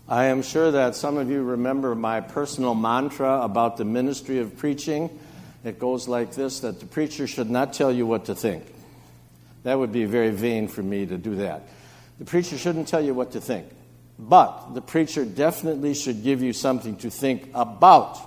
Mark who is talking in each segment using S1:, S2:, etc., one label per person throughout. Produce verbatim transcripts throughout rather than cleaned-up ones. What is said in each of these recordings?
S1: I am sure that some of you remember my personal mantra about the ministry of preaching. It goes like this, that the preacher should not tell you what to think. That would be very vain for me to do that. The preacher shouldn't tell you what to think. But the preacher definitely should give you something to think about.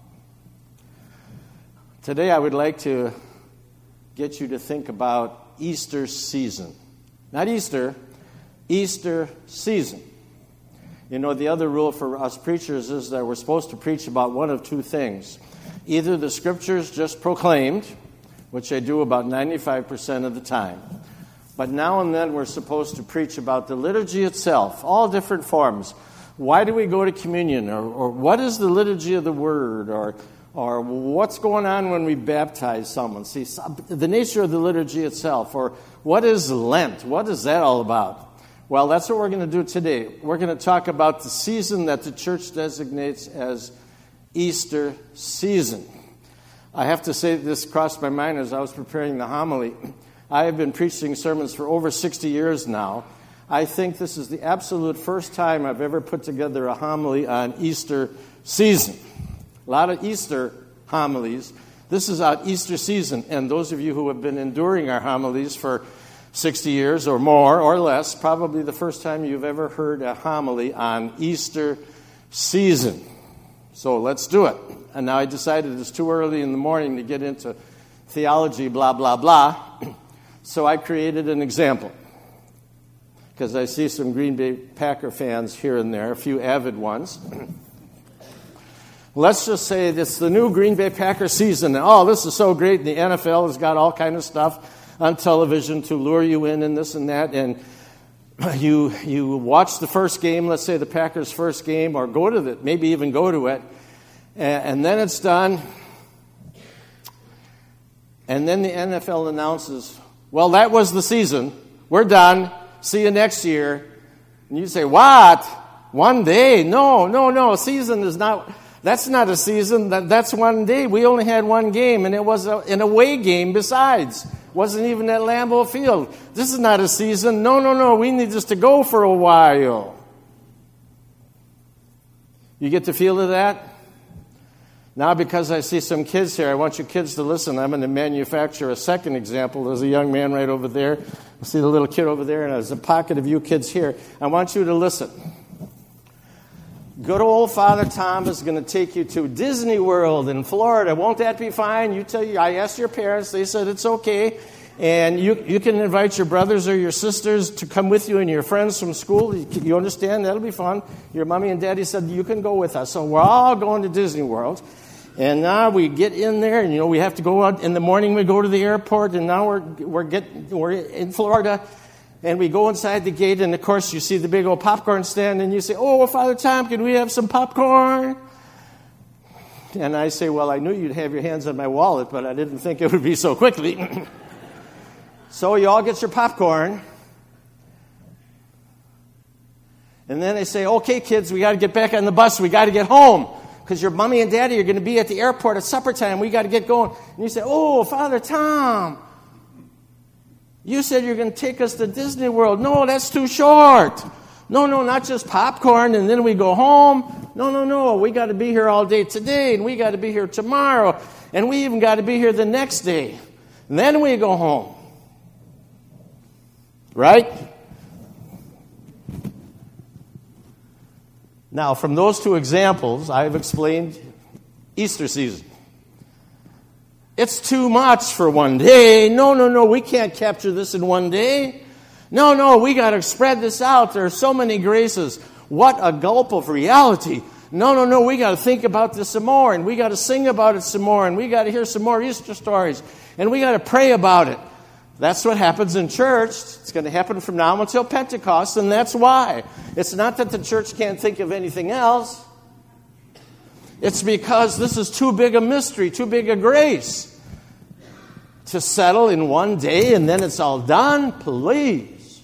S1: Today I would like to get you to think about Easter season. Not Easter, Easter season. You know, the other rule for us preachers is that we're supposed to preach about one of two things. Either the Scriptures just proclaimed, which I do about ninety-five percent of the time. But now and then we're supposed to preach about the liturgy itself, all different forms. Why do we go to communion? Or, or what is the liturgy of the Word? Or, or what's going on when we baptize someone? See, the nature of the liturgy itself. Or what is Lent? What is that all about? Well, that's what we're going to do today. We're going to talk about the season that the church designates as Easter season. I have to say this crossed my mind as I was preparing the homily. I have been preaching sermons for over sixty years now. I think this is the absolute first time I've ever put together a homily on Easter season. A lot of Easter homilies. This is on Easter season, and those of you who have been enduring our homilies for sixty years or more or less, probably the first time you've ever heard a homily on Easter season. So let's do it. And now I decided it's too early in the morning to get into theology, blah, blah, blah. So I created an example. Because I see some Green Bay Packer fans here and there, a few avid ones. Let's just say it's the new Green Bay Packer season. And, oh, this is so great. And the N F L has got all kind of stuff on television to lure you in and this and that, and you you watch the first game, let's say the Packers' first game, or go to the, maybe even go to it, and, and then it's done, and then the N F L announces, well, that was the season, we're done, see you next year, and you say, what? One day? No, no, no, a season is not, that's not a season, that, that's one day, we only had one game, and it was a, an away game besides. Wasn't even at Lambeau Field. This is not a season. No, no, no. We need this to go for a while. You get the feel of that? Now, because I see some kids here, I want you kids to listen. I'm going to manufacture a second example. There's a young man right over there. I see the little kid over there, and there's a pocket of you kids here. I want you to listen. Good old Father Tom is going to take you to Disney World in Florida. Won't that be fine? You tell you. I asked your parents. They said it's okay. And you you can invite your brothers or your sisters to come with you and your friends from school. You, you understand? That'll be fun. Your mommy and daddy said you can go with us. So we're all going to Disney World. And now we get in there, and you know we have to go out in the morning. We go to the airport, and now we're we're getting we're in Florida. And we go inside the gate, and, of course, you see the big old popcorn stand, and you say, oh, well, Father Tom, can we have some popcorn? And I say, well, I knew you'd have your hands on my wallet, but I didn't think it would be so quickly. So you all get your popcorn. And then they say, okay, kids, we got to get back on the bus. We got to get home because your mommy and daddy are going to be at the airport at supper time. We got to get going. And you say, oh, Father Tom, you said you're going to take us to Disney World. No, that's too short. No, no, not just popcorn and then we go home. No, no, no. We got to be here all day today, and we got to be here tomorrow, and we even got to be here the next day. And then we go home. Right? Now, from those two examples, I've explained Easter season. It's too much for one day. No, no, no, we can't capture this in one day. No, no, we got to spread this out. There are so many graces. What a gulp of reality. No, no, no, we got to think about this some more, and we got to sing about it some more, and we got to hear some more Easter stories, and we got to pray about it. That's what happens in church. It's going to happen from now until Pentecost, and that's why. It's not that the church can't think of anything else. It's because this is too big a mystery, too big a grace to settle in one day and then it's all done. Please.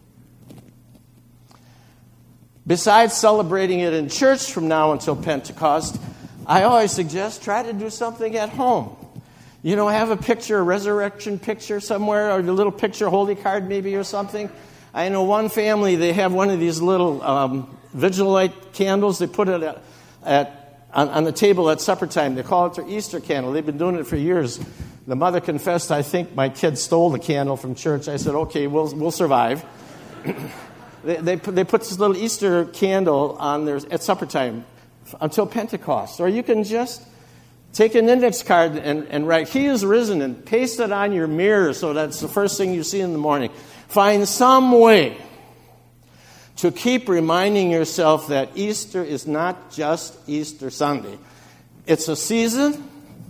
S1: Besides celebrating it in church from now until Pentecost, I always suggest try to do something at home. You know, have a picture, a resurrection picture somewhere, or a little picture holy card maybe or something. I know one family, they have one of these little um, vigil light candles. They put it at, at on, on the table at supper time. They call it their Easter candle. They've been doing it for years. The mother confessed, I think my kid stole the candle from church. I said, okay, we'll we'll survive. they, they, put, they put this little Easter candle on there at supper time until Pentecost. Or you can just take an index card and, and write, He is risen, and paste it on your mirror so that's the first thing you see in the morning. Find some way to keep reminding yourself that Easter is not just Easter Sunday. It's a season,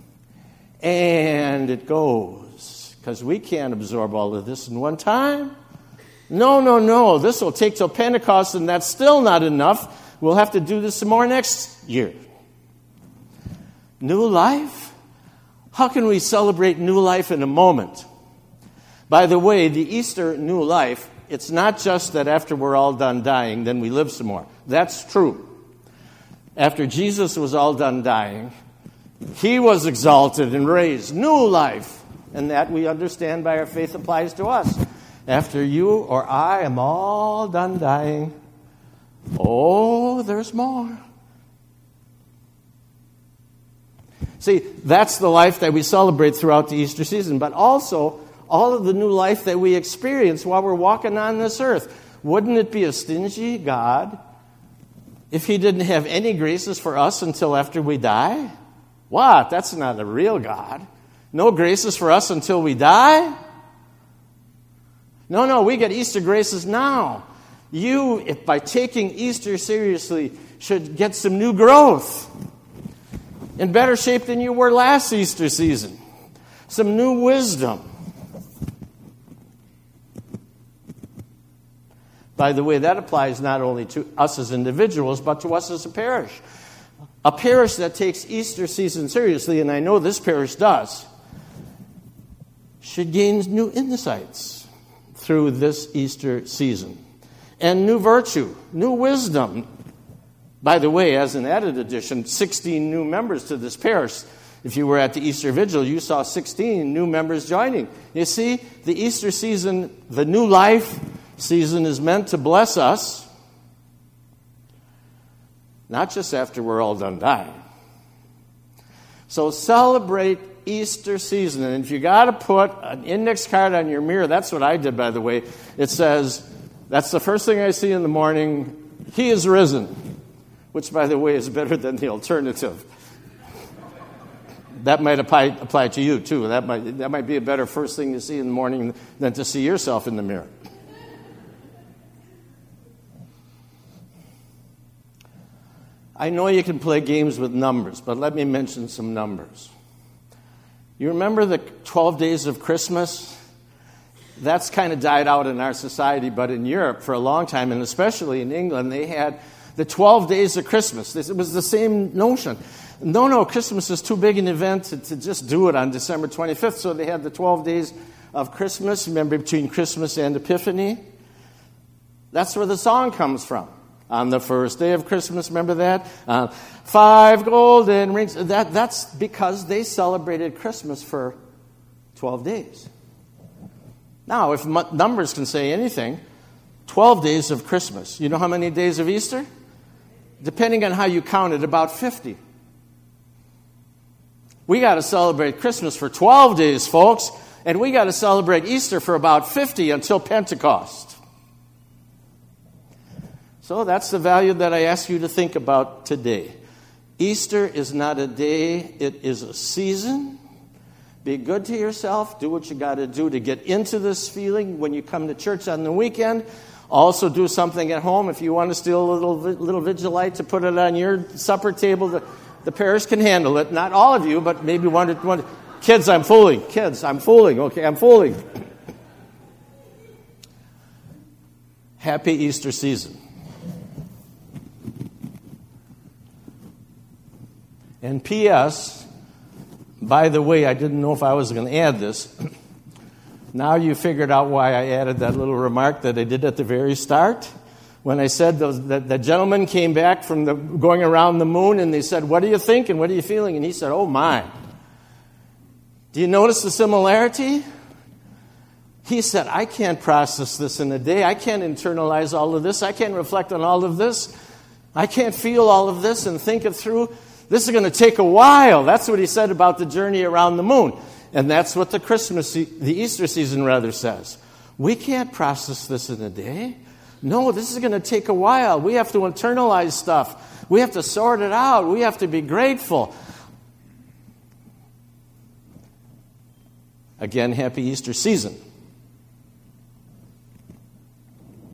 S1: and it goes. Because we can't absorb all of this in one time. No, no, no. This will take till Pentecost, and that's still not enough. We'll have to do this some more next year. New life? How can we celebrate new life in a moment? By the way, the Easter new life, it's not just that after we're all done dying, then we live some more. That's true. After Jesus was all done dying, He was exalted and raised. New life. And that we understand by our faith applies to us. After you or I am all done dying, oh, there's more. See, that's the life that we celebrate throughout the Easter season, but also all of the new life that we experience while we're walking on this earth. Wouldn't it be a stingy God if He didn't have any graces for us until after we die? What? That's not a real God. No graces for us until we die? No, no, we get Easter graces now. You, if by taking Easter seriously, should get some new growth. In better shape than you were last Easter season. Some new wisdom. By the way, that applies not only to us as individuals, but to us as a parish. A parish that takes Easter season seriously, and I know this parish does, should gain new insights through this Easter season. And new virtue, new wisdom. By the way, as an added addition, sixteen new members to this parish. If you were at the Easter Vigil, you saw sixteen new members joining. You see, the Easter season, the new life season is meant to bless us, not just after we're all done dying. So celebrate Easter season. And if you got to put an index card on your mirror, that's what I did, by the way. It says, that's the first thing I see in the morning, He is risen. Which, by the way, is better than the alternative. That might apply, apply to you, too. That might, that might be a better first thing to see in the morning than to see yourself in the mirror. I know you can play games with numbers, but let me mention some numbers. You remember the twelve days of Christmas? That's kind of died out in our society, but in Europe for a long time, and especially in England, they had the twelve days of Christmas. It was the same notion. No, no, Christmas is too big an event to, to just do it on December twenty-fifth. So they had the twelve days of Christmas. Remember, between Christmas and Epiphany? That's where the song comes from. On the first day of Christmas, remember that? Uh, five golden rings. That, that's because they celebrated Christmas for twelve days. Now, if m- numbers can say anything, twelve days of Christmas. You know how many days of Easter? Depending on how you count it, about fifty. We got to celebrate Christmas for twelve days, folks, and we got to celebrate Easter for about fifty until Pentecost. So that's the value that I ask you to think about today. Easter is not a day, it is a season. Be good to yourself. Do what you got to do to get into this feeling when you come to church on the weekend. Also do something at home. If you want to steal a little little Vigilite to put it on your supper table, the, the parish can handle it. Not all of you, but maybe one or one. Kids, I'm fooling. Kids, I'm fooling. Okay, I'm fooling. Happy Easter season. And P S, by the way, I didn't know if I was going to add this. Now you figured out why I added that little remark that I did at the very start. When I said those, that the gentleman came back from the, going around the moon, and they said, what do you think and what are you feeling? And he said, oh my. Do you notice the similarity? He said, I can't process this in a day. I can't internalize all of this. I can't reflect on all of this. I can't feel all of this and think it through. This is going to take a while. That's what he said about the journey around the moon. And that's what the Christmas, the Easter season rather says. We can't process this in a day. No, this is going to take a while. We have to internalize stuff. We have to sort it out. We have to be grateful. Again, happy Easter season.